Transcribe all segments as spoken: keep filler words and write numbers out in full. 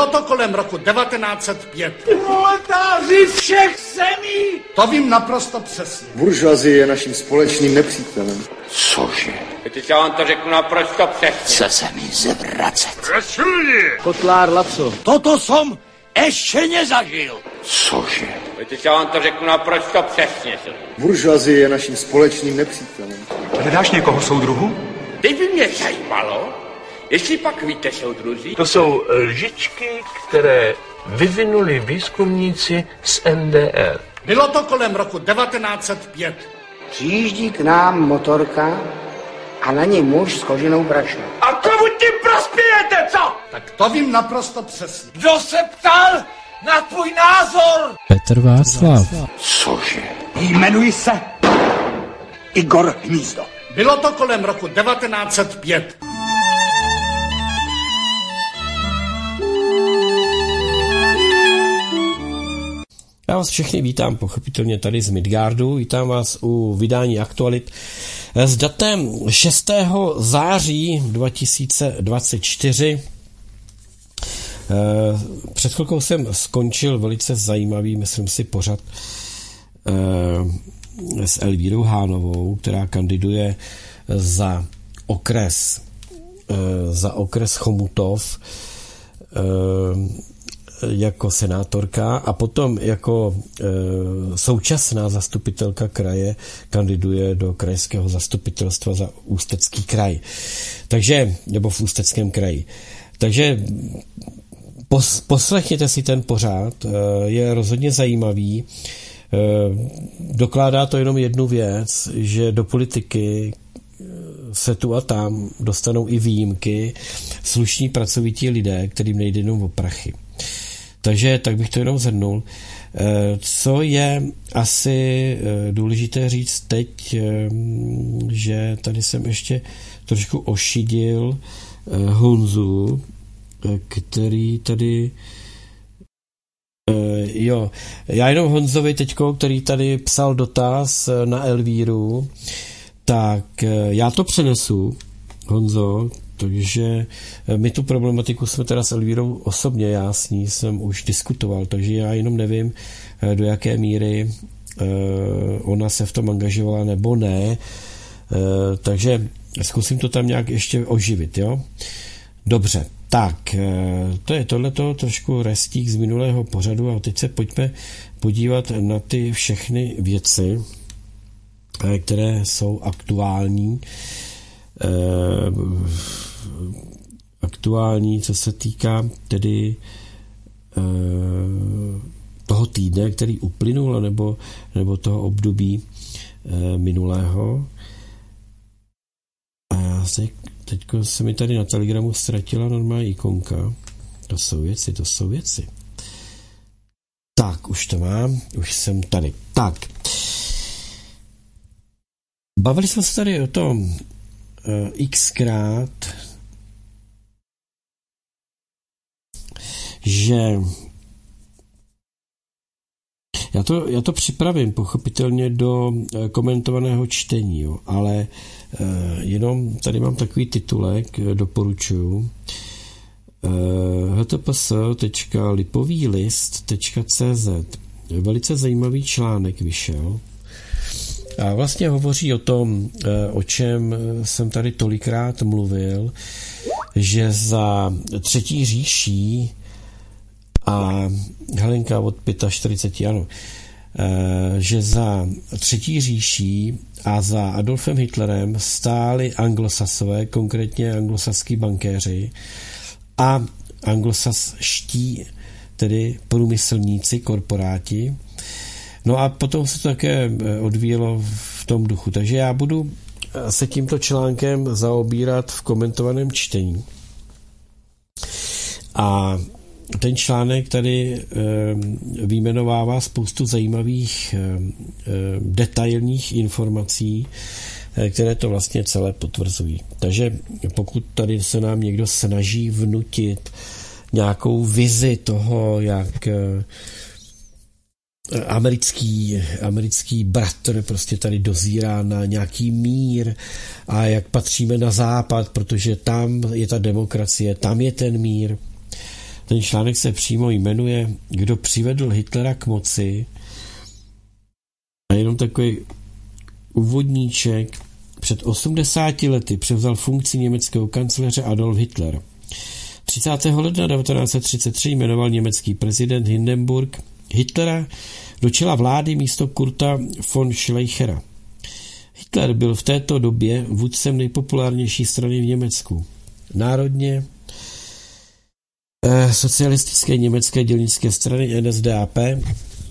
to kolem roku devatenáct set pět. Proletáři všech zemí! To vím naprosto přesně. Buržoazie je naším společným nepřítelem. Cože? Teď já vám to řeknu naprosto přesně. Co se mi zvracet? Rašulí! Kotlár Laco. Toto som ešte nezažil. Cože? Teď já vám to řeknu naprosto přesně. Buržoazie je naším společným nepřítelem. Hledáš někoho soudruhu? Teď by mě zajímalo, jestli pak víte, soudruzi. To jsou lžičky, které vyvinuli výzkumníci z N D R. Bylo to kolem roku devatenáct set pět. Přijíždí k nám motorka a na něj muž s koženou brašnou. A komu tím prospějete, co? Tak to vím naprosto přesně. Kdo se ptal na tvůj názor? Petr Václav. Cože? Jmenuji se Igor Hnízdo. Bylo to kolem roku devatenáct set pět. Já vás všechny vítám, pochopitelně tady z Midgardu, vítám vás u vydání Aktualit s datem šestého září dva tisíce dvacet čtyři. Před chvilkou jsem skončil velice zajímavý, myslím si, pořad s Elvírou Hánovou, která kandiduje za okres, za okres Chomutov, jako senátorka a potom jako e, současná zastupitelka kraje kandiduje do krajského zastupitelstva za Ústecký kraj. Takže, nebo v Ústeckém kraji. Takže pos, poslechněte si ten pořád, e, je rozhodně zajímavý. E, dokládá to jenom jednu věc, že do politiky se tu a tam dostanou i výjimky, slušní pracovití lidé, kterým nejde jenom o prachy. Takže tak bych to jenom zhrnul. Co je asi důležité říct teď, že tady jsem ještě trošku ošidil Honzu, který tady jo, já jenom Honzovi teďko, který tady psal dotaz na Elvíru, tak já to přenesu, Honzo, takže my tu problematiku jsme teda s Elvírou osobně, já s ní jsem už diskutoval, takže já jenom nevím, do jaké míry ona se v tom angažovala nebo ne, takže zkusím to tam nějak ještě oživit, jo? Dobře, tak, to je tohleto trošku restík z minulého pořadu a teď se pojďme podívat na ty všechny věci, které jsou aktuální, aktuální, co se týká tedy toho týdne, který uplynul, nebo, nebo toho období minulého. A teďko se mi tady na Telegramu ztratila normální ikonka. To jsou věci, to jsou věci. Tak, už to mám, už jsem tady. Tak. Bavili jsme se tady o tom uh, xkrát, že já to, já to připravím pochopitelně do uh, komentovaného čtení, jo, ale uh, jenom tady mám takový titulek, uh, doporučuju. uh, h t p s tečka lipový list tečka c z. Velice zajímavý článek vyšel. A vlastně hovoří o tom, o čem jsem tady tolikrát mluvil, že za třetí říší a Helenka od čtyřicet pět, ano, že za třetí říší a za Adolfem Hitlerem stáli anglosasové, konkrétně anglosaský bankéři a anglosaští, tedy průmyslníci, korporáti. No a potom se to také odvíjelo v tom duchu. Takže já budu se tímto článkem zaobírat v komentovaném čtení. A ten článek tady vyjmenovává spoustu zajímavých detailních informací, které to vlastně celé potvrzují. Takže pokud tady se nám někdo snaží vnutit nějakou vizi toho, jak americký, americký bratr prostě tady dozírá na nějaký mír a jak patříme na západ, protože tam je ta demokracie, tam je ten mír, Ten článek se přímo jmenuje Kdo přivedl Hitlera k moci. A jenom takový úvodníček. Před osmdesáti lety převzal funkci německého kancléře Adolf Hitler. třicátého ledna devatenáct set třicet tři jmenoval německý prezident Hindenburg Hitlera do čela vlády místo Kurta von Schleichera. Hitler byl v této době vůdcem nejpopulárnější strany v Německu. Národně eh, socialistické německé dělnické strany N S D A P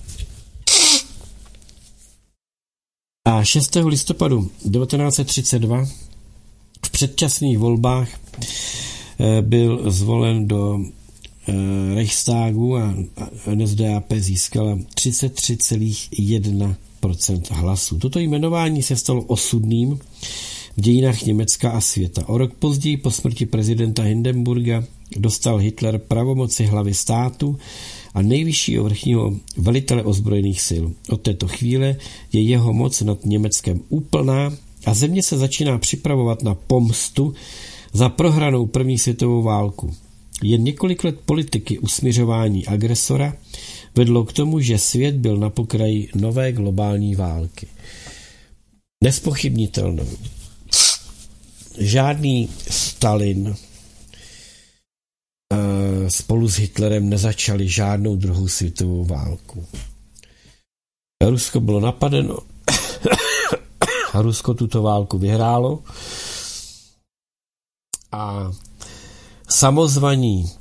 a šestého listopadu devatenáct set třicet dva v předčasných volbách eh, byl zvolen do eh, Reichstagu a N S D A P získala třicet tři celá jedna procenta hlasů. Toto jmenování se stalo osudným v dějinách Německa a světa. O rok později po smrti prezidenta Hindenburga dostal Hitler pravomoci hlavy státu a nejvyššího vrchního velitele ozbrojených sil. Od této chvíle je jeho moc nad Německem úplná a země se začíná připravovat na pomstu za prohranou první světovou válku. Jen několik let politiky usmiřování agresora vedlo k tomu, že svět byl na pokraji nové globální války. Nespochybnitelné. Žádný Stalin spolu s Hitlerem nezačali žádnou druhou světovou válku. Rusko bylo napadeno a Rusko tuto válku vyhrálo a samozvaní e,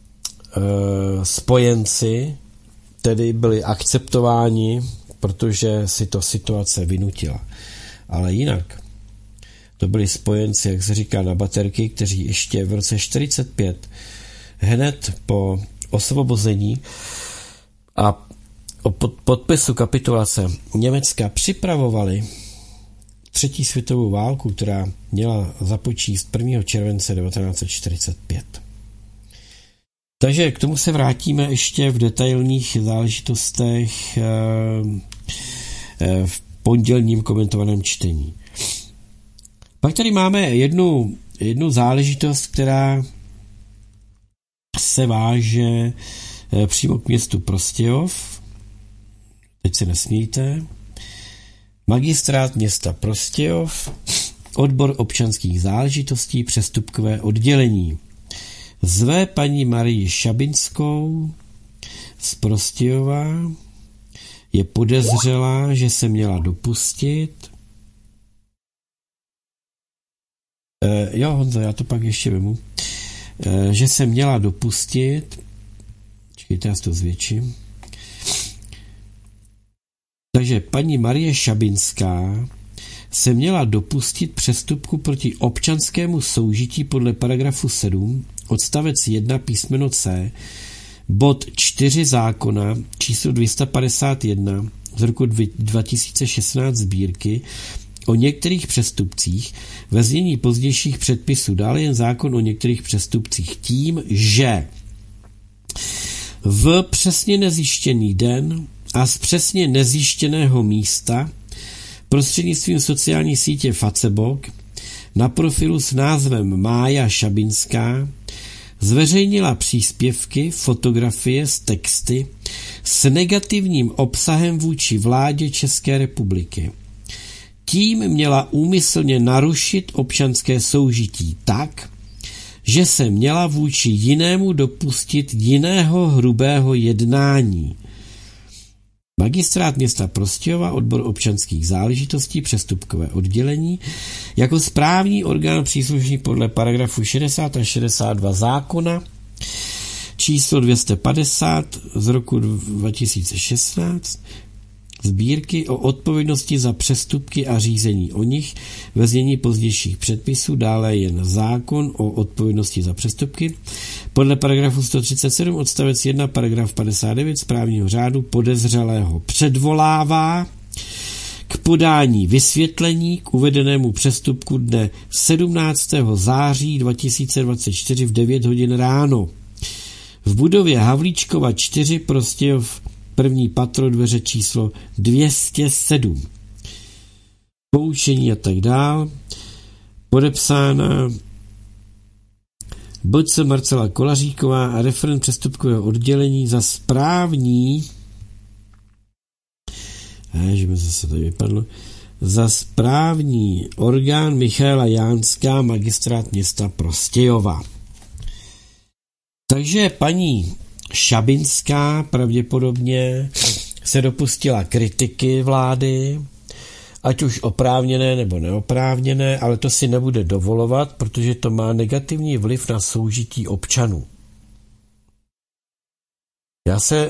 spojenci tedy byli akceptováni, protože si to situace vynutila. Ale jinak to byli spojenci, jak se říká, na baterky, kteří ještě v roce čtyřicet pět hned po osvobození a o podpisu kapitulace Německa připravovali třetí světovou válku, která měla započít prvního července devatenáct set čtyřicet pět. Takže k tomu se vrátíme ještě v detailních záležitostech v pondělním komentovaném čtení. Pak tady máme jednu, jednu záležitost, která se váže přímo k městu Prostějov. Teď se nesmíte. Magistrát města Prostějov, odbor občanských záležitostí, přestupkové oddělení. Zve paní Marii Šabinskou z Prostějova, je podezřelá, že se měla dopustit. E, jo, Honzo, já to pak ještě vemu. E, že se měla dopustit. Čekejte, já si to zvětším. Takže paní Marie Šabinská se měla dopustit přestupku proti občanskému soužití podle paragrafu sedm, odstavec jedna písmeno C, bod čtyři zákona číslo dvě stě padesát jedna z roku dva tisíce šestnáct sbírky o některých přestupcích ve znění pozdějších předpisů, dále jen zákon o některých přestupcích, tím, že v přesně nezjištěný den a z přesně nezjištěného místa prostřednictvím sociální sítě Facebook na profilu s názvem Mája Šabinská zveřejnila příspěvky, fotografie s texty s negativním obsahem vůči vládě České republiky. Tím měla úmyslně narušit občanské soužití tak, že se měla vůči jinému dopustit jiného hrubého jednání. Magistrát města Prostějova, odbor občanských záležitostí, přestupkové oddělení, jako správní orgán příslušný podle paragrafu šedesát a šedesát dva zákona číslo dvě stě padesát z roku dva tisíce šestnáct sbírky o odpovědnosti za přestupky a řízení o nich ve znění pozdějších předpisů, dále jen zákon o odpovědnosti za přestupky podle paragrafu sto třicet sedm odstavec jedna paragraf padesát devět správního řádu podezřelého předvolává k podání vysvětlení k uvedenému přestupku dne sedmnáctého září dva tisíce dvacet čtyři v devět hodin ráno v budově Havlíčkova čtyři Prostějov, první patro, dveře číslo dvě stě sedm. Poučení a tak dál. Podepsána Bodce Marcela Kolaříková a referent přestupkového oddělení za správní a, že mi zase to vypadlo, za správní orgán Michaela Jánská, magistrát města Prostějova. Takže paní Šabinská pravděpodobně se dopustila kritiky vlády, ať už oprávněné nebo neoprávněné, ale to si nebude dovolovat, protože to má negativní vliv na soužití občanů. Já se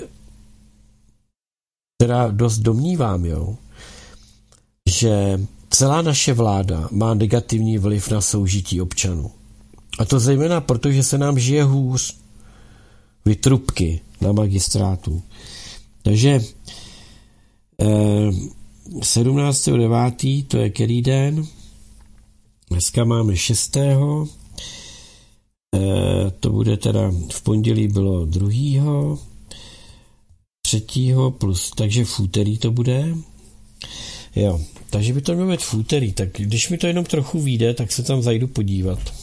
teda dost domnívám, jo, že celá naše vláda má negativní vliv na soužití občanů. A to zejména proto, že se nám žije hůř. Vytrubky na magistrátu. Takže eh, sedmnáctého devátého to je který den? Dneska máme šestého Eh, to bude teda v pondělí bylo druhého třetího plus, takže v úterý to bude. Jo, takže by to mělo být v úterý, tak když mi to jenom trochu vyjde, tak se tam zajdu podívat.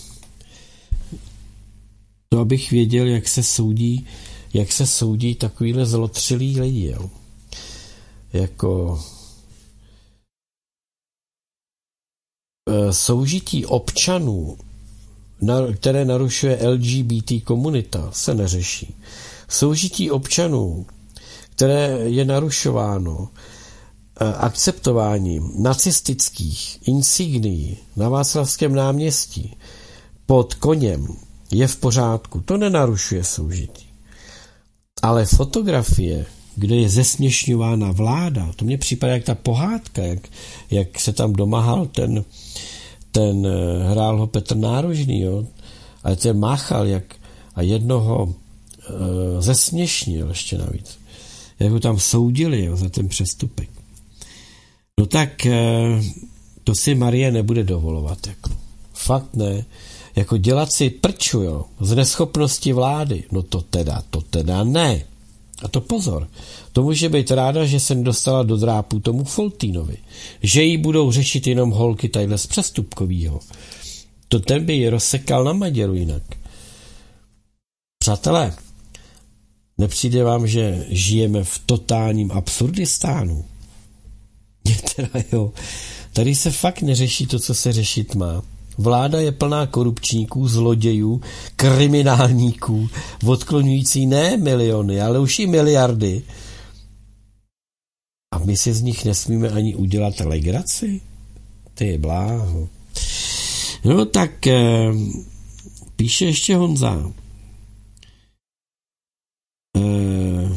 To abych věděl, jak se soudí, jak se soudí takovýhle zlotřilý lidi, jo. Jako e, soužití občanů, na, které narušuje L G B T komunita, se neřeší. Soužití občanů, které je narušováno e, akceptováním nacistických insignií na Václavském náměstí pod koněm, je v pořádku. To nenarušuje soužití. Ale fotografie, kde je zesměšňována vláda, to mně připadá jak ta pohádka, jak, jak se tam domáhal ten, ten hrál ho Petr Nárožný, jo? A ten máchal jak, a jednoho e, zesměšnil ještě navíc. Jak ho tam soudili, jo, za ten přestupek. No tak e, to si Marie nebude dovolovat. Jako. Fakt ne. Jako dělat si prču, jo, z neschopnosti vlády. No to teda, to teda ne. A to pozor. To může být ráda, že se nedostala do drápů tomu Foltýnovi. Že jí budou řešit jenom holky tadyhle z přestupkovýho. To ten by ji rozsekal na Maděru jinak. Přátelé, nepřijde vám, že žijeme v totálním absurdistánu? Teda jo. Tady se fakt neřeší to, co se řešit má. Vláda je plná korupčníků, zlodějů, kriminálníků, odklonující ne miliony, ale už i miliardy. A my si z nich nesmíme ani udělat legraci? Ty bláho. No tak eh, píše ještě Honza. Eh,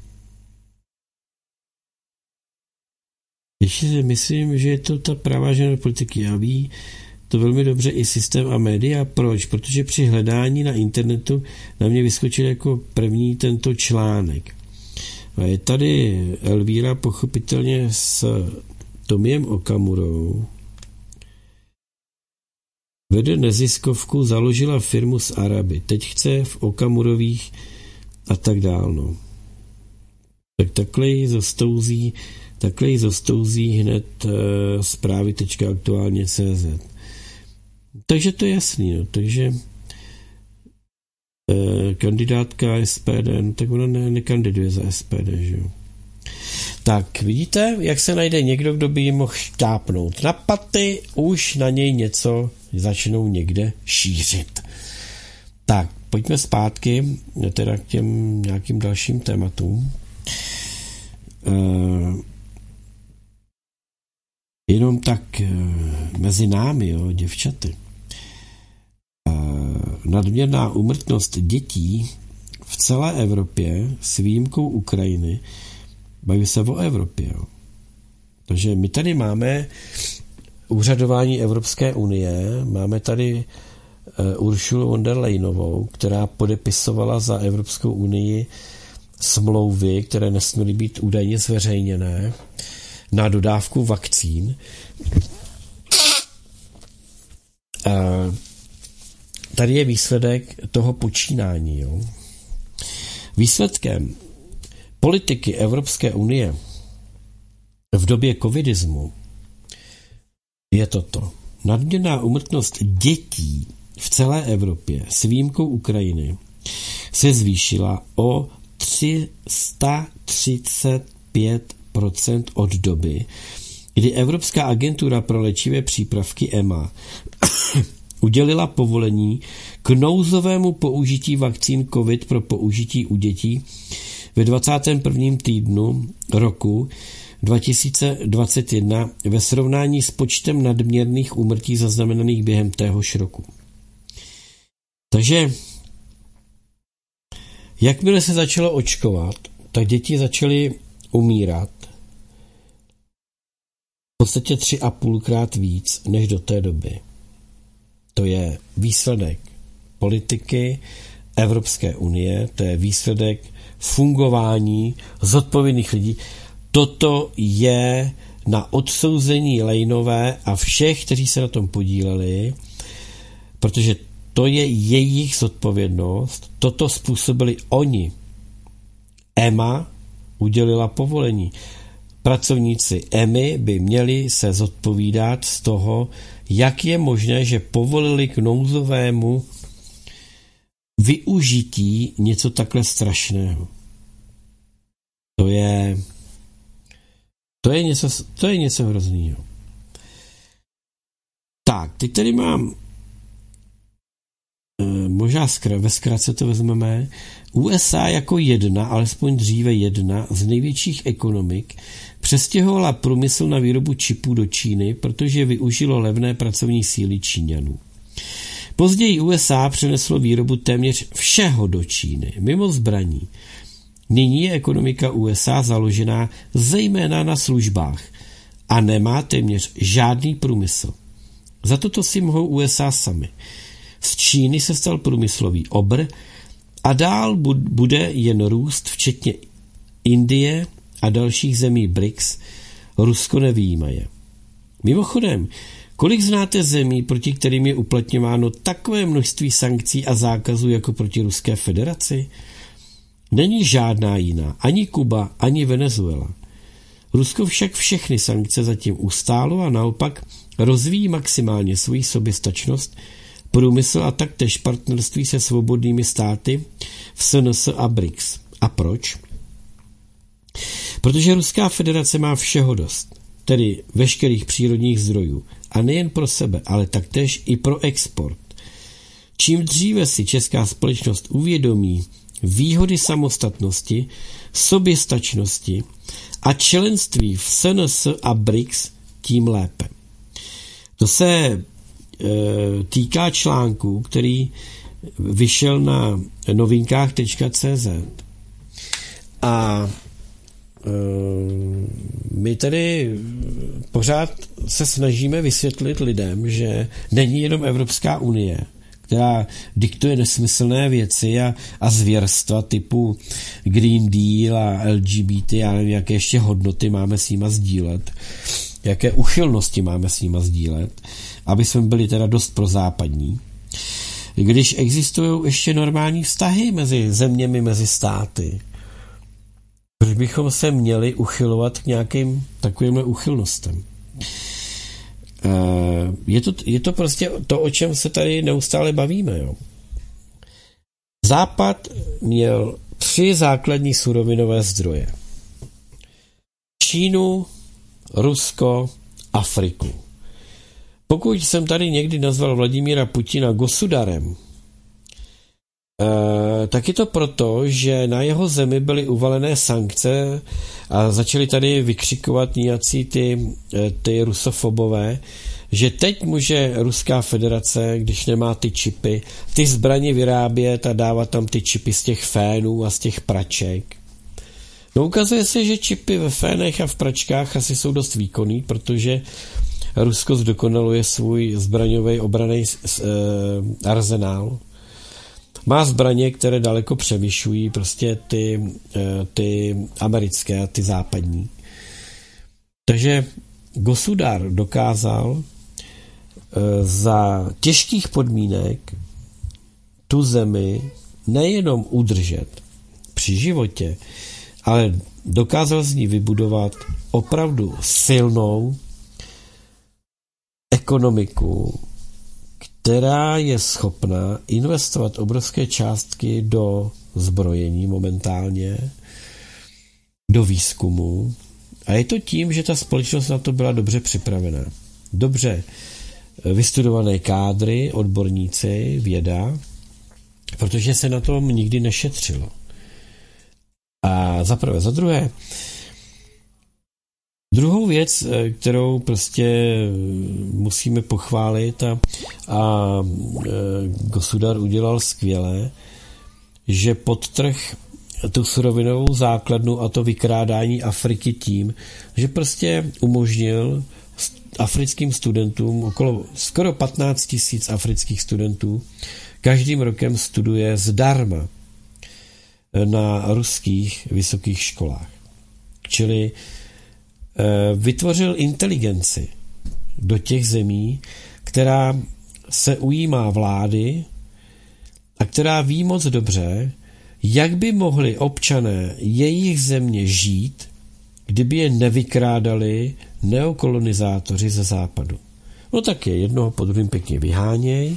ještě si myslím, že je to ta pravá žena politiky. Já ví, to velmi dobře i systém a média. Proč? Protože při hledání na internetu na mě vyskočil jako první tento článek. A je tady Elvíra pochopitelně s Tomiem Okamurou. Vede neziskovku, založila firmu s Araby. Teď chce v Okamurových a tak dál. No. Tak takhle jí zostouzí, takhle jí zostouzí hned uh, zprávy tečka aktuálně tečka cé zet. Takže to je jasný, no. Takže eh, kandidátka S P D, no tak ona ne, nekandiduje za S P D, že jo. Tak, vidíte, jak se najde někdo, kdo by jim mohl štápnout na paty, už na něj něco začnou někde šířit. Tak, pojďme zpátky, teda k těm nějakým dalším tématům. Eh, jenom tak eh, mezi námi, jo, děvčaty. Nadměrná úmrtnost dětí v celé Evropě s výjimkou Ukrajiny, baví se o Evropě. Jo. Takže my tady máme úřadování Evropské unie, máme tady uh, Ursulu von der Leyenovou, která podepisovala za Evropskou unii smlouvy, které nesměly být údajně zveřejněné na dodávku vakcín. Uh, Tady je výsledek toho počínání. Jo. Výsledkem politiky Evropské unie v době covidismu je toto. Nadměrná úmrtnost dětí v celé Evropě s výjimkou Ukrajiny se zvýšila o tři sta třicet pět procent od doby, kdy Evropská agentura pro léčivé přípravky E M A udělila povolení k nouzovému použití vakcín COVID pro použití u dětí ve dvacátém prvním týdnu roku dva tisíce dvacet jedna ve srovnání s počtem nadměrných úmrtí zaznamenaných během téhož roku. Takže jakmile se začalo očkovat, tak děti začaly umírat v podstatě tři a půlkrát víc než do té doby. To je výsledek politiky Evropské unie, to je výsledek fungování zodpovědných lidí. Toto je na odsouzení Lejnové a všech, kteří se na tom podíleli, protože to je jejich zodpovědnost. Toto způsobili oni. E M A udělila povolení. Pracovníci E M I by měli se zodpovídat z toho, jak je možné, že povolili k nouzovému využití něco takhle strašného. To je to je něco, to je něco hroznýho. Tak, teď tady mám možná ve zkratce to vezmeme. U S A jako jedna, alespoň dříve jedna z největších ekonomik přestěhovala průmysl na výrobu čipů do Číny, protože využilo levné pracovní síly Číňanů. Později U S A přeneslo výrobu téměř všeho do Číny, mimo zbraní. Nyní je ekonomika U S A založená zejména na službách a nemá téměř žádný průmysl. Za toto si mohou U S A sami. Z Číny se stal průmyslový obr a dál bude jen růst, včetně Indie a dalších zemí B R I C S, Rusko nevyjímaje. Mimochodem, kolik znáte zemí, proti kterým je uplatňováno takové množství sankcí a zákazů jako proti Ruské federaci? Není žádná jiná, ani Kuba, ani Venezuela. Rusko však všechny sankce zatím ustálo a naopak rozvíjí maximálně svoji soběstačnost, průmysl a taktéž partnerství se svobodnými státy v S N S a B R I C S. A proč? Protože Ruská federace má všeho dost, tedy veškerých přírodních zdrojů, a nejen pro sebe, ale taktéž i pro export. Čím dříve si česká společnost uvědomí výhody samostatnosti, soběstačnosti a členství v S N S a B R I C S, tím lépe. To se e, týká článku, který vyšel na novinkách tečka cé zet. A e, my tady pořád se snažíme vysvětlit lidem, že není jenom Evropská unie, která diktuje nesmyslné věci a, a zvěrstva typu Green Deal a L G B T, já nevím, jaké ještě hodnoty máme s nima sdílet, jaké uchylnosti máme s nima sdílet, aby jsme byli teda dost prozápadní. Když existují ještě normální vztahy mezi zeměmi, mezi státy, proč bychom se měli uchylovat k nějakým takovýmhle uchylnostem? Je to, je to prostě to, o čem se tady neustále bavíme. Jo. Západ měl tři základní surovinové zdroje. Čínu, Rusko, Afriku. Pokud jsem tady někdy nazval Vladimíra Putina gosudarem, tak je to proto, že na jeho zemi byly uvalené sankce a začali tady vykřikovat nějací ty, ty rusofobové, že teď může Ruská federace, když nemá ty čipy, ty zbraně vyrábět a dávat tam ty čipy z těch fénů a z těch praček. No ukazuje se, že čipy ve fénech a v pračkách asi jsou dost výkonný, protože Rusko zdokonaluje svůj zbraňový obranný arzenál. Má zbraně, které daleko převyšují prostě ty, ty americké a ty západní. Takže Gosudar dokázal za těžkých podmínek tu zemi nejenom udržet při životě, ale dokázal z ní vybudovat opravdu silnou ekonomiku, která je schopna investovat obrovské částky do zbrojení momentálně, do výzkumu. A je to tím, že ta společnost na to byla dobře připravená. Dobře vystudované kádry, odborníci, věda, protože se na tom nikdy nešetřilo. A za prvé, za druhé, druhou věc, kterou prostě musíme pochválit a, a Gosudar udělal skvěle, že podtrh tu surovinovou základnu a to vykrádání Afriky tím, že prostě umožnil africkým studentům, okolo skoro patnáct tisíc afrických studentů, každým rokem studuje zdarma na ruských vysokých školách. Čili vytvořil inteligenci do těch zemí, která se ujímá vlády a která ví moc dobře, jak by mohli občané jejich země žít, kdyby je nevykrádali neokolonizátoři ze západu. No tak je jednoho po druhém pěkně vyháněj.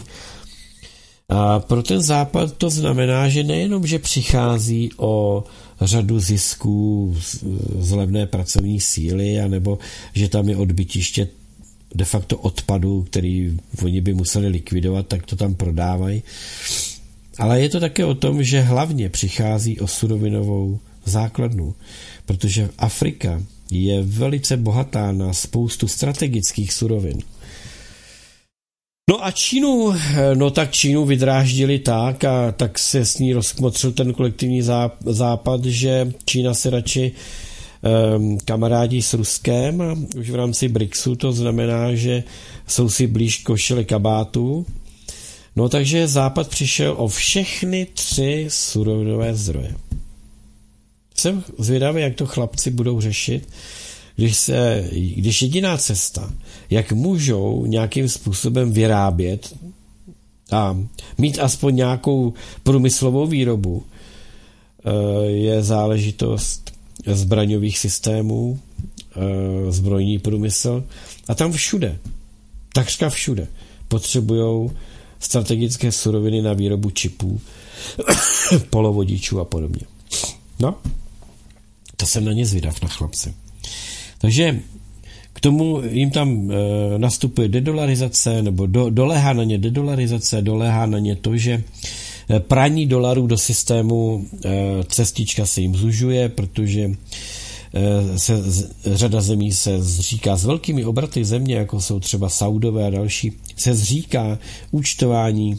A pro ten západ to znamená, že nejenom, že přichází o řadu zisků z levné pracovní síly, anebo že tam je odbytiště de facto odpadu, který oni by museli likvidovat, tak to tam prodávají. Ale je to také o tom, že hlavně přichází o surovinovou základnu, protože Afrika je velice bohatá na spoustu strategických surovin. No a Čínu, no tak Čínu vydráždili tak a tak se s ní rozkmotřil ten kolektivní západ, že Čína se radši um, kamarádí s Ruskem a už v rámci BRICSu to znamená, že jsou si blíž košile kabátů. No takže západ přišel o všechny tři surovinové zdroje. Jsem zvědavý, jak to chlapci budou řešit, když, se, když jediná cesta, jak můžou nějakým způsobem vyrábět a mít aspoň nějakou průmyslovou výrobu, je záležitost zbraňových systémů, zbrojní průmysl a tam všude, takřka všude, potřebujou strategické suroviny na výrobu čipů, polovodičů a podobně. No, to jsem na ně zvědav, na chlapce. Takže k tomu jim tam e, nastupuje dedolarizace, nebo do, dolehá na ně dedolarizace, dolehá na ně to, že praní dolarů do systému e, cestička se jim zužuje, protože e, se, z, řada zemí se zříká s velkými obraty země, jako jsou třeba Saudové a další, se zříká účtování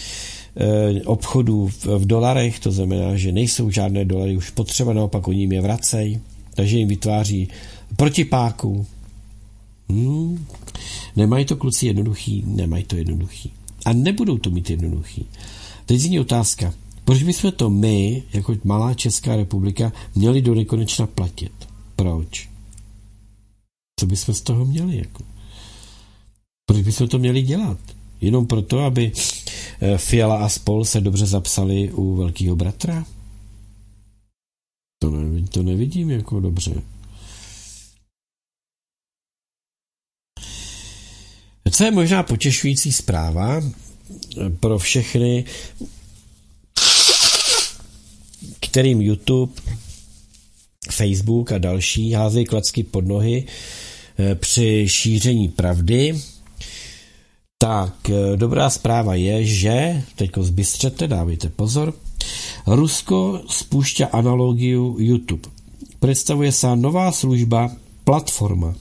e, obchodů v, v dolarech, to znamená, že nejsou žádné dolary už potřeba, naopak oni jim je vracejí, takže jim vytváří protipáku. Hmm. Nemají to kluci jednoduchý, nemají to jednoduchý. A nebudou to mít jednoduchý. Teď zní otázka, proč bychom to my, jako malá Česká republika, měli do nekonečna platit? Proč? Co bychom z toho měli? Jako? Proč bychom to měli dělat? Jenom proto, aby Fiala a spol se dobře zapsali u Velkého bratra? To, ne, to nevidím jako dobře. Co je možná potěšující zpráva pro všechny, kterým YouTube, Facebook a další házejí klacky pod nohy při šíření pravdy, tak dobrá zpráva je, že, teďko zbystřete, dávejte pozor, Rusko spúšťa analogiu YouTube. Představuje se nová služba Platforma.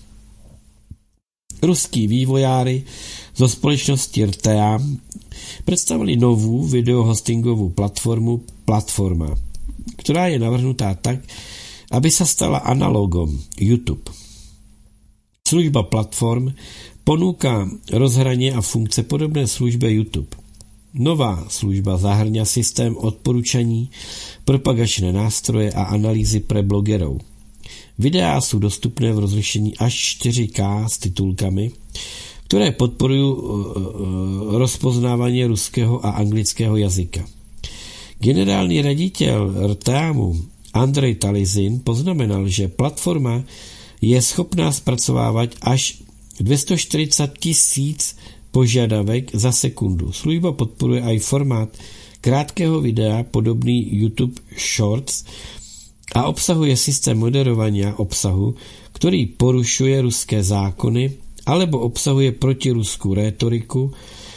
Ruský vývojáři zo společnosti R T A představili novou videohostingovou platformu Platforma, která je navrhnutá tak, aby se stala analogom YouTube. Služba Platform ponúka rozhraně a funkce podobné službě YouTube. Nová služba zahrňa systém odporučení, propagačné nástroje a analýzy pre blogerov. Videa jsou dostupné v rozlišení až čtyři ká s titulkami, které podporují rozpoznávání ruského a anglického jazyka. Generální ředitel R T A M u Andrej Talizin poznamenal, že platforma je schopná zpracovávat až dvě stě čtyřicet tisíc požadavek za sekundu. Služba podporuje i formát krátkého videa podobný YouTube Shorts a obsahuje systém moderovania obsahu, který porušuje ruské zákony alebo obsahuje protiruskou rétoriku,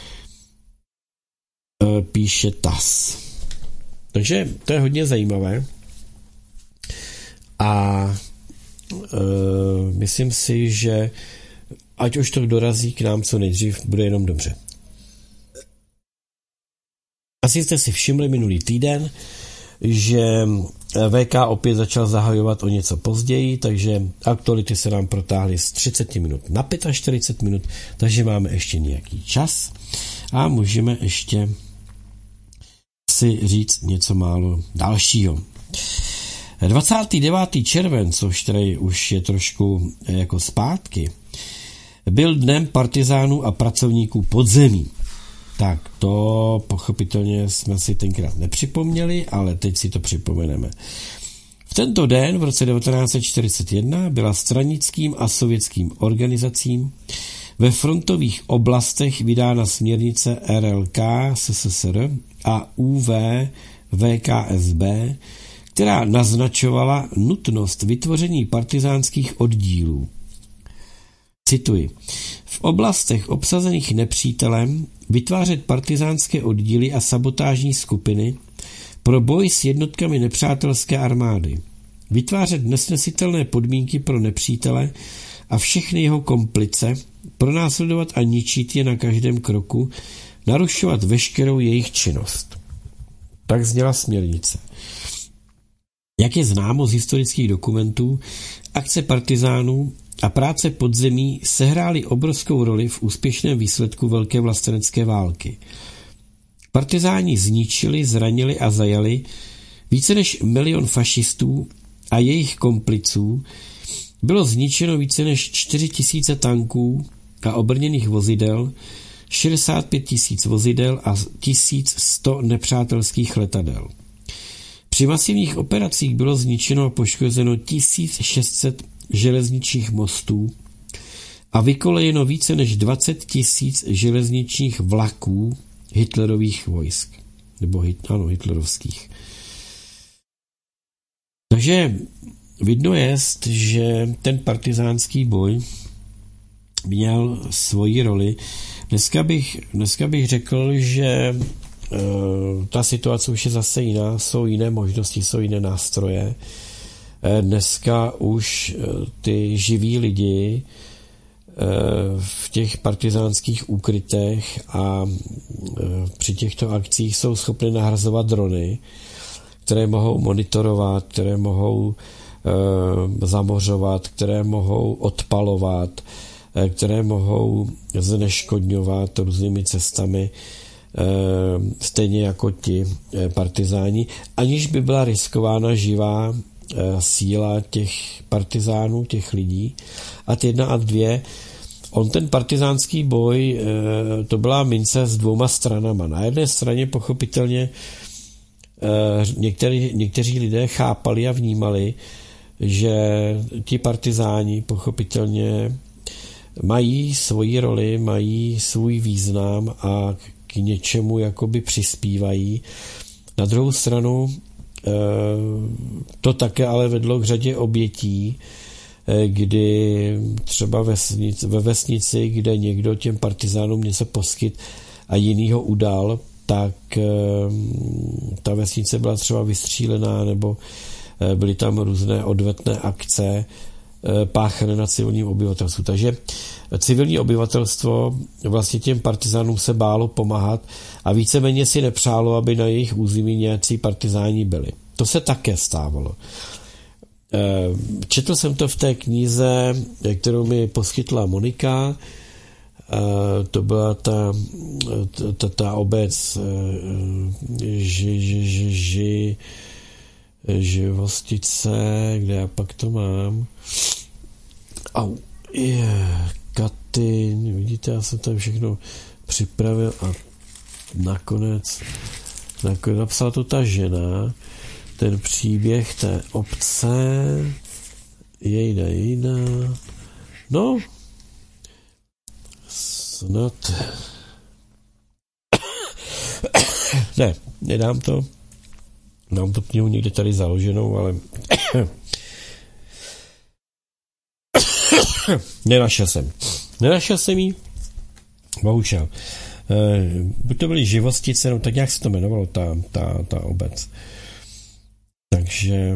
píše T A S. Takže to je hodně zajímavé a e, myslím si, že ať už to dorazí k nám co nejdřív, bude jenom dobře. Asi jste si všimli minulý týden, že V K opět začal zahajovat o něco později, takže aktuality se nám protáhly z třicet minut na čtyřicet pět minut, takže máme ještě nějaký čas a můžeme ještě si říct něco málo dalšího. dvacátého devátého července, což tady už je trošku jako zpátky, byl dnem partizánů a pracovníků podzemí. Tak to pochopitelně jsme si tenkrát nepřipomněli, ale teď si to připomeneme. V tento den v roce devatenáct set čtyřicet jedna byla stranickým a sovětským organizacím ve frontových oblastech vydána směrnice R L K S S S R a U V V K S B, která naznačovala nutnost vytvoření partizánských oddílů. Cituji. V oblastech obsazených nepřítelem vytvářet partizánské oddíly a sabotážní skupiny pro boj s jednotkami nepřátelské armády. Vytvářet nesnesitelné podmínky pro nepřítele a všechny jeho komplice, pronásledovat a ničit je na každém kroku, narušovat veškerou jejich činnost. Tak zněla směrnice. Jak je známo z historických dokumentů, akce partizánů a práce podzemí sehrály obrovskou roli v úspěšném výsledku Velké vlastenecké války. Partizáni zničili, zranili a zajali více než milion fašistů a jejich kompliců, bylo zničeno více než čtyři tisíce tanků a obrněných vozidel, šedesát pět tisíc vozidel a tisíc sto nepřátelských letadel. Při masivních operacích bylo zničeno a poškozeno tisíc šest set železničních mostů a vykolejeno více než dvacet tisíc železničních vlaků hitlerových vojsk. Nebo hit, ano, hitlerovských. Takže vidno je, že ten partizánský boj měl svoji roli. Dneska bych, dneska bych řekl, že uh, ta situace už je zase jiná, jsou jiné možnosti, jsou jiné nástroje. Dneska už ty živí lidi v těch partizánských úkrytech a při těchto akcích jsou schopny nahrazovat drony, které mohou monitorovat, které mohou zamořovat, které mohou odpalovat, které mohou zneškodňovat různými cestami, stejně jako ti partizáni, aniž by byla riskována živá síla těch partizánů, těch lidí. A ty jedna a dvě, on ten partizánský boj, to byla mince s dvouma stranama. Na jedné straně pochopitelně některý, někteří lidé chápali a vnímali, že ti partizáni pochopitelně mají svoji roli, mají svůj význam a k něčemu jakoby přispívají. Na druhou stranu to také ale vedlo k řadě obětí, kdy třeba vesnic, ve vesnici, kde někdo těm partizánům něco poskyt a jiný ho udal, tak ta vesnice byla třeba vystřílená, nebo byly tam různé odvetné akce páchané na civilním obyvatelstvu. Takže civilní obyvatelstvo vlastně těm partizánům se bálo pomáhat a víceméně si nepřálo, aby na jejich území nějací partizáni byli. To se také stávalo. Četl jsem to v té knize, kterou mi poskytla Monika. To byla ta, ta, ta obec ži, ži, ži, ži, Živostice, kde já pak to mám. Au, je, Katyn, vidíte, já jsem tam všechno připravil a nakonec, nakonec napsala to ta žena, ten příběh té obce, jejda, jejda, no, snad Ne, nedám to. Mám tu knihu někde tady založenou, ale nenašel jsem. Nenašel jsem ji, bohužel. E, buď to byly Živostice, no tak nějak se to jmenovalo, ta, ta, ta obec. Takže e,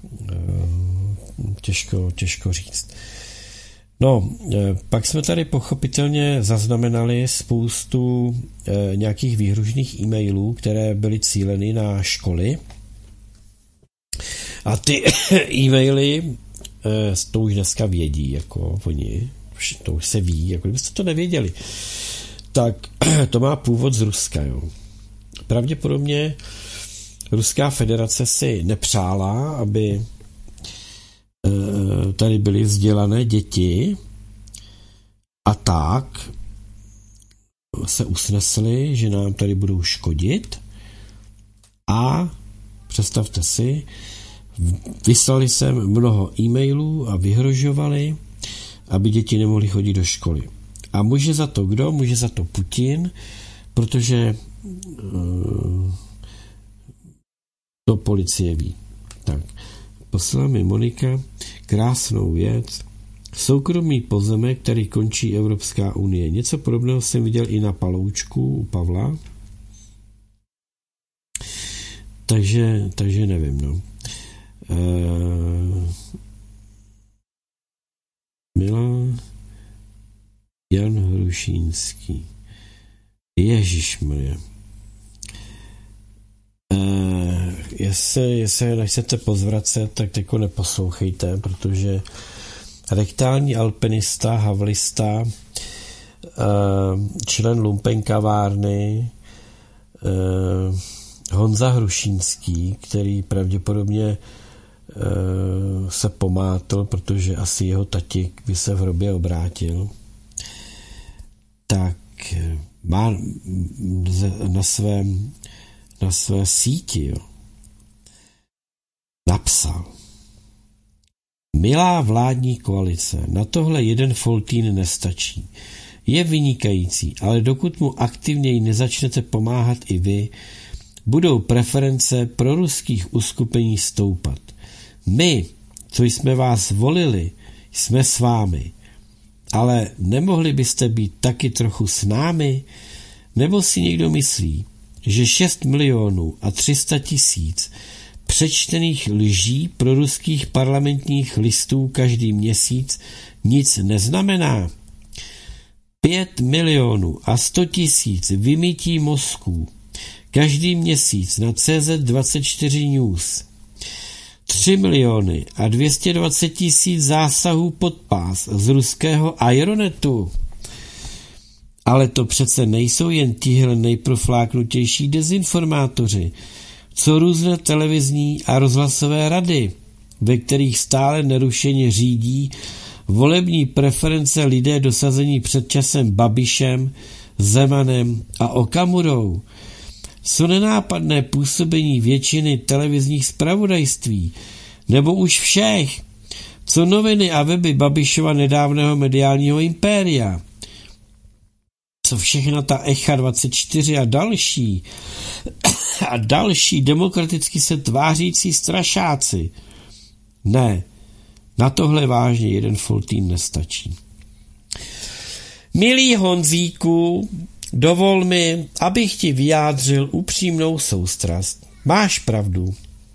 těžko, těžko říct. No, e, pak jsme tady pochopitelně zaznamenali spoustu e, nějakých výhružných e-mailů, které byly cíleny na školy. A ty e-maily e, to už dneska vědí, jako oni, to už se ví, jako kdybyste to nevěděli. Tak to má původ z Ruska, jo. Pravděpodobně Ruská federace si nepřála, aby e, tady byly vzdělané děti a tak se usnesli, že nám tady budou škodit a představte si, vyslali jsem mnoho e-mailů a vyhrožovali, aby děti nemohly chodit do školy. A může za to kdo? Může za to Putin, protože uh, to policie ví. Tak, poslala mi Monika krásnou věc. Soukromý pozemek, který končí Evropská unie. Něco podobného jsem viděl i na Paloučku u Pavla. Takže, takže nevím, no. Uh, Milan Jan Hrušínský. Ježišmarja. Uh, jestli, jestli nechcete pozvracet, tak jako neposlouchejte, protože rektální alpinista, havlista, uh, člen lumpenkavárny, uh, Honza Hrušínský, který pravděpodobně uh, se pomátl, protože asi jeho tatík by se v hrobě obrátil, tak má na svém na své síti, jo, napsal: Milá vládní koalice, na tohle jeden Foltín nestačí. Je vynikající, ale dokud mu aktivněji nezačnete pomáhat i vy, budou preference pro ruských uskupení stoupat. My, co jsme vás volili, jsme s vámi. Ale nemohli byste být taky trochu s námi? Nebo si někdo myslí, že šest milionů a tři sta tisíc přečtených lží pro ruských parlamentních listů každý měsíc nic neznamená? Pět milionů a sto tisíc vymýtí mozků každý měsíc na C Z dvacet čtyři News. Tři miliony a dvě stě dvacet tisíc zásahů pod pás z ruského Aeronetu. Ale to přece nejsou jen tihle nejprofláknutější dezinformátoři, co různé televizní a rozhlasové rady, ve kterých stále nerušeně řídí volební preference lidé dosazení před časem Babišem, Zemanem a Okamurou. Co nenápadné působení většiny televizních zpravodajství, nebo už všech, co noviny a weby Babišova nedávného mediálního impéria, co všechna ta Echa dvacet čtyři a další a další demokraticky se tvářící strašáci. Ne, na tohle vážně jeden Foltín nestačí. Milý Honzíku, dovol mi, abych ti vyjádřil upřímnou soustrast. Máš pravdu.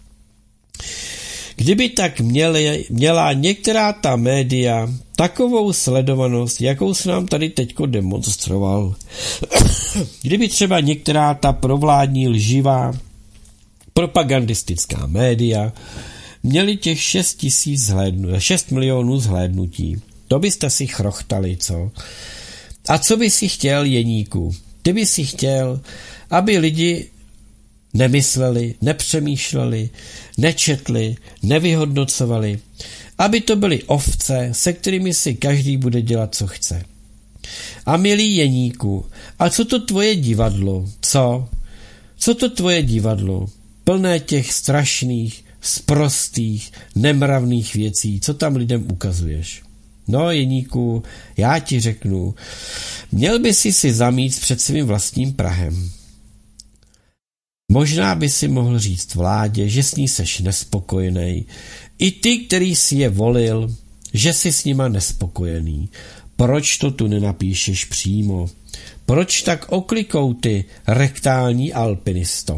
Kdyby tak měli, měla některá ta média takovou sledovanost, jakou se nám tady teďko demonstroval. Kdyby třeba některá ta provládní lživá propagandistická média měli těch šest tisíc zhlédnutí, šest milionů zhlédnutí, to byste si chrochtali, co? A co by si chtěl, Jeníku? Ty by si chtěl, aby lidi nemysleli, nepřemýšleli, nečetli, nevyhodnocovali, aby to byly ovce, se kterými si každý bude dělat, co chce. A milý Jeníku, a co to tvoje divadlo? Co? Co to tvoje divadlo? Plné těch strašných, sprostých, nemravných věcí, co tam lidem ukazuješ? No, Jeníku, já ti řeknu, měl by si si zamít před svým vlastním prahem. Možná by si mohl říct vládě, že s ní seš nespokojený. I ty, který si je volil, že jsi s nima nespokojený. Proč to tu nenapíšeš přímo? Proč tak oklikou ty rektální alpinisto?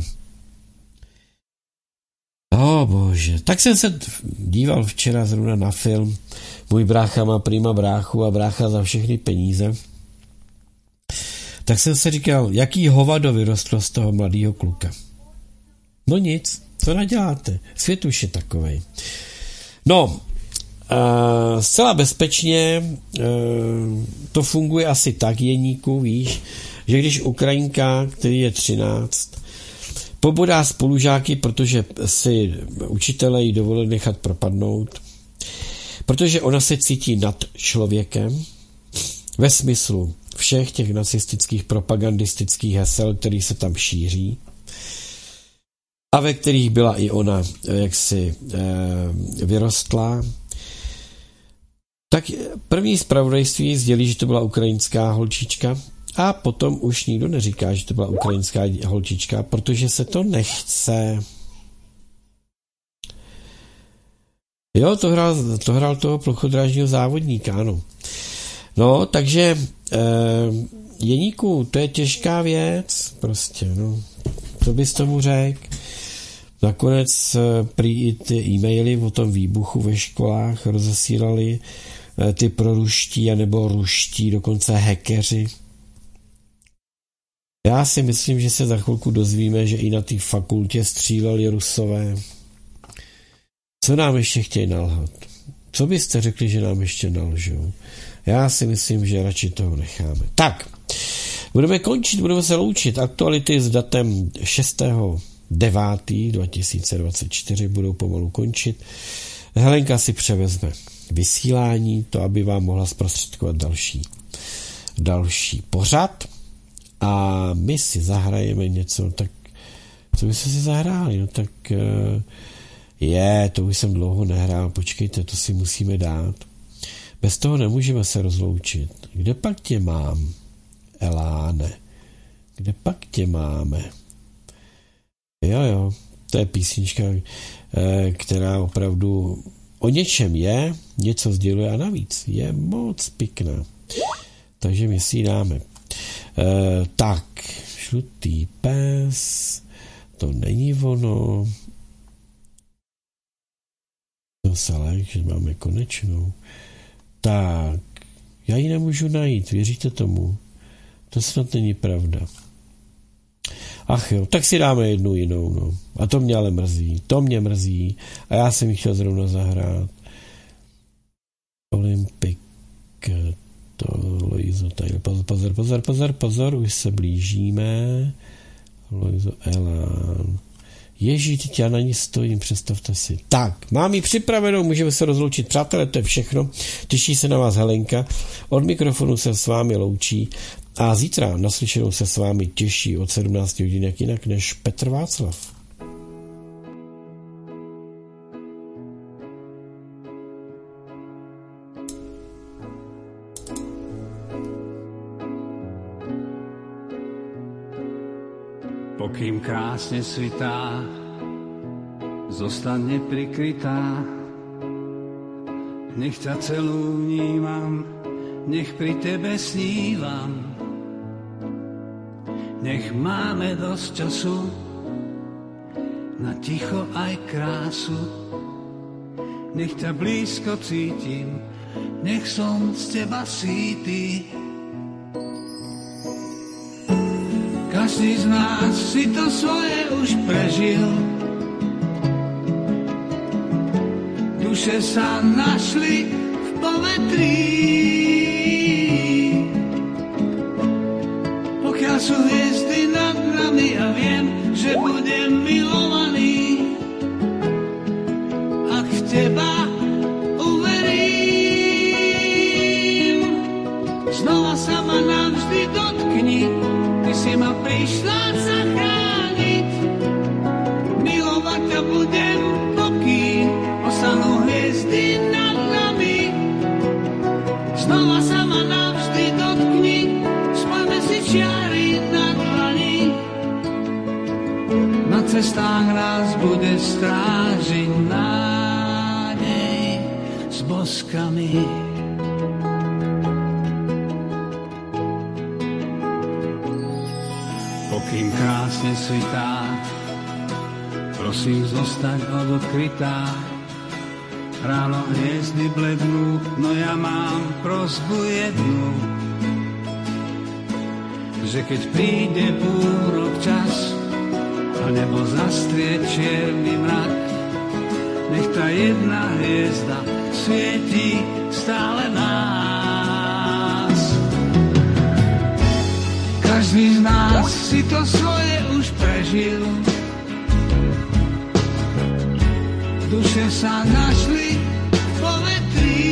O bože, tak jsem se díval včera zrovna na film. Můj brácha má prima bráchu a brácha za všechny peníze. Tak jsem se říkal, jaký hovado vyrostlo z toho mladého kluka. No nic, co naděláte? Svět už je takovej. No, uh, zcela bezpečně uh, to funguje asi tak, Jeníku, víš, že když Ukrajinka, který je třináct, pobodá spolužáky, protože si učitelé jí dovolili nechat propadnout, protože ona se cítí nad člověkem, ve smyslu všech těch nacistických propagandistických hesel, který se tam šíří a ve kterých byla i ona jaksi e, vyrostlá, tak první zpravodajství sdělí, že to byla ukrajinská holčička a potom už nikdo neříká, že to byla ukrajinská holčička, protože se to nechce. Jo, to hrál, to hrál toho plochodrážního závodníka, ano. No, takže e, Jeníku, to je těžká věc, prostě, no. Co bys tomu řekl? Nakonec prý i ty e-maily o tom výbuchu ve školách rozesílali e, ty proruští anebo ruští, dokonce hackeři. Já si myslím, že se za chvilku dozvíme, že i na té fakultě stříleli Rusové. Co nám ještě chtějí nalhat? Co byste řekli, že nám ještě nalžou? Já si myslím, že radši toho necháme. Tak, budeme končit, budeme se loučit. Aktuality s datem šestého devátého dva tisíce dvacet čtyři budou pomalu končit. Helenka si převezme vysílání, to aby vám mohla zprostředkovat další, další pořad. A my si zahrajeme něco, tak co byste si zahráli? No tak je, to už jsem dlouho nehrál, počkejte, to si musíme dát. Bez toho nemůžeme se rozloučit. Kde pak tě mám, Eláne? Kde pak tě máme? Jo, jo, to je písnička, která opravdu o něčem je, něco sděluje a navíc je moc pěkná. Takže my si ji dáme. Uh, tak, žlutý pes, to není ono. No salek, že máme konečnou. Tak, já ji nemůžu najít, věříte tomu? To snad není pravda. Ach jo, tak si dáme jednu jinou, no. A to mě ale mrzí, to mě mrzí. A já jsem ji chtěl zrovna zahrát. Olympik, to Loizo, tady, pozor, pozor, pozor, pozor, pozor, už se blížíme. Loizo, Elán. Ježí, teď já na ní stojím, představte si. Tak, mám ji připravenou, můžeme se rozloučit. Přátelé, to je všechno. Těší se na vás Helenka. Od mikrofonu se s vámi loučí a zítra naslyšenou se s vámi těší od sedmnáct hodin, jak jinak než Petr Václav. Pokým krásne svitá, zostane prikrytá. Nech ťa celú vnímam, nech pri tebe snívam. Nech máme dosť času na ticho aj krásu. Nech ťa blízko cítim, nech som z teba sýty. Každý z nás si to svoje už prežil. Duše sa našli v povetrí. Pokiaľ sú hviezdy nad nami a viem, že budem milovaný, ak v teba uverím, znova sa ma navždy dotkni. Ty si ma prišla zachrániť, milovať ťa budem, pokým ostanú hviezdy nad nami. Znova sa ma navždy dotkni, spojme si čiary na dlani. cestách nás bude strážiť nádej s boskami. Pokým krásne svitá, prosím zostať odkrytá. Ráno hviezdy blednú, no ja mám prosbu jednu, že keď príde búrok čas a nebo zastrie čierny mrak, nech tá jedna hviezda svietí stále nás. Každý z nás si to svoje už prežil, duše sa našli po vetrí.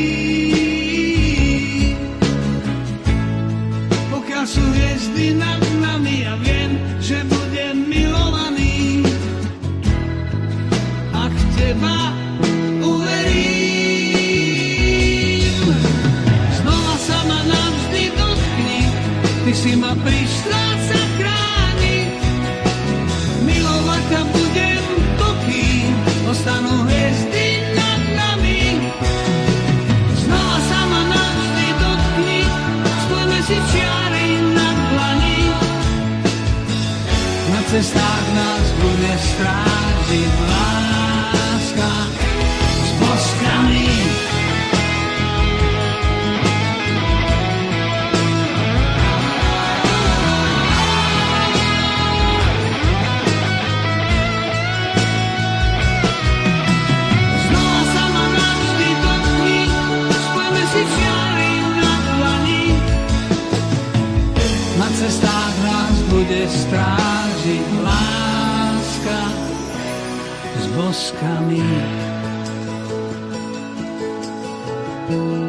Pokiaľ sú hviezdy nad nami, ja viem, že budem milovaný. Ak teba uverím, znova sa ma navždy dotkni, ty si ma prišla zachrániť. Milovať ťa budem, pokým ostanú hviezdy nad nami. Znova sa ma navždy dotkni, spojme si čiary na dlani. Na cestách nás bude strážiť láska s boskami. Na cestách nás bude strážiť láska s boskami.